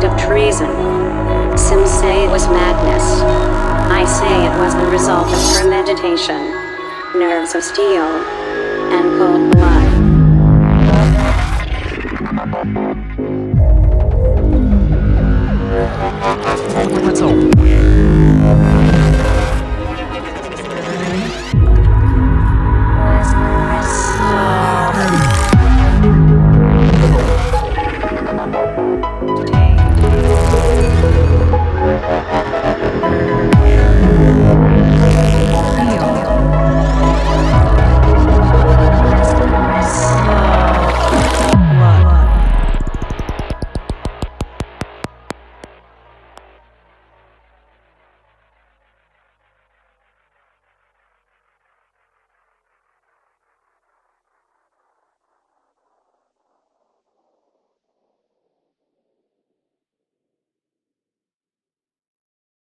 of treason. Some say it was madness. I say it was the result of premeditation, nerves of steel, and cold blood.